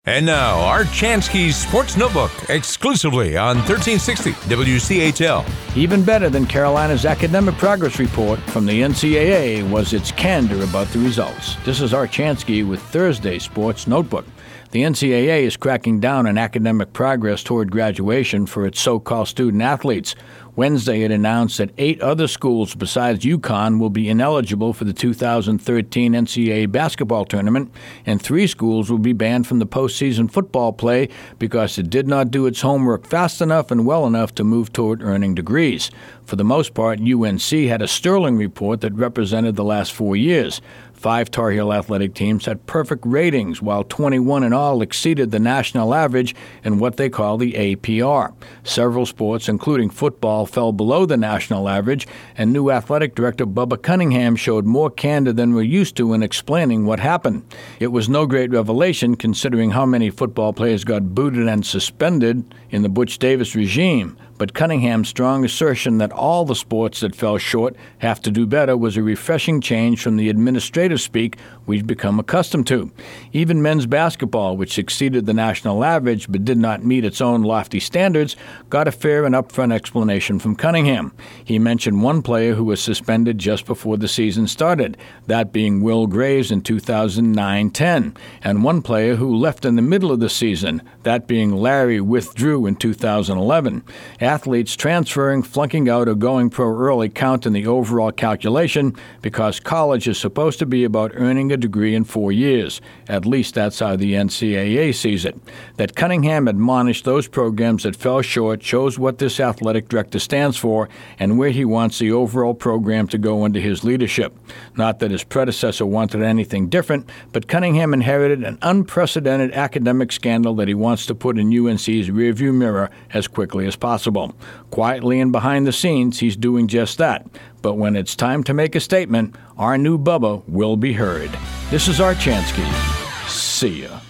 And now, Art Chansky's Sports Notebook, exclusively on 1360 WCHL. Even better than Carolina's academic progress report from the NCAA was its candor about the results. This is Art Chansky with Thursday's Sports Notebook. The NCAA is cracking down on academic progress toward graduation for its so-called student athletes. Wednesday, it announced that 8 other schools besides UConn will be ineligible for the 2013 NCAA basketball tournament, and 3 schools will be banned from the postseason football play because it did not do its homework fast enough and well enough to move toward earning degrees. For the most part, UNC had a sterling report that represented the last 4 years. 5 Tar Heel athletic teams had perfect ratings, while 21 in all exceeded the national average in what they call the APR. Several sports, including football, fell below the national average, and new athletic director Bubba Cunningham showed more candor than we're used to in explaining what happened. It was no great revelation considering how many football players got booted and suspended in the Butch Davis regime. But Cunningham's strong assertion that all the sports that fell short have to do better was a refreshing change from the administrative speak we've become accustomed to. Even men's basketball, which exceeded the national average but did not meet its own lofty standards, got a fair and upfront explanation from Cunningham. He mentioned one player who was suspended just before the season started, that being Will Graves in 2009-10, and one player who left in the middle of the season, that being Larry Withdrew in 2011. Athletes transferring, flunking out, or going pro early count in the overall calculation because college is supposed to be about earning a degree in 4 years. At least that's how the NCAA sees it. That Cunningham admonished those programs that fell short shows what this athletic director stands for and where he wants the overall program to go under his leadership. Not that his predecessor wanted anything different, but Cunningham inherited an unprecedented academic scandal that he wants to put in UNC's rearview mirror as quickly as possible. Quietly and behind the scenes, he's doing just that. But when it's time to make a statement, our new Bubba will be heard. This is Art Chansky. See ya.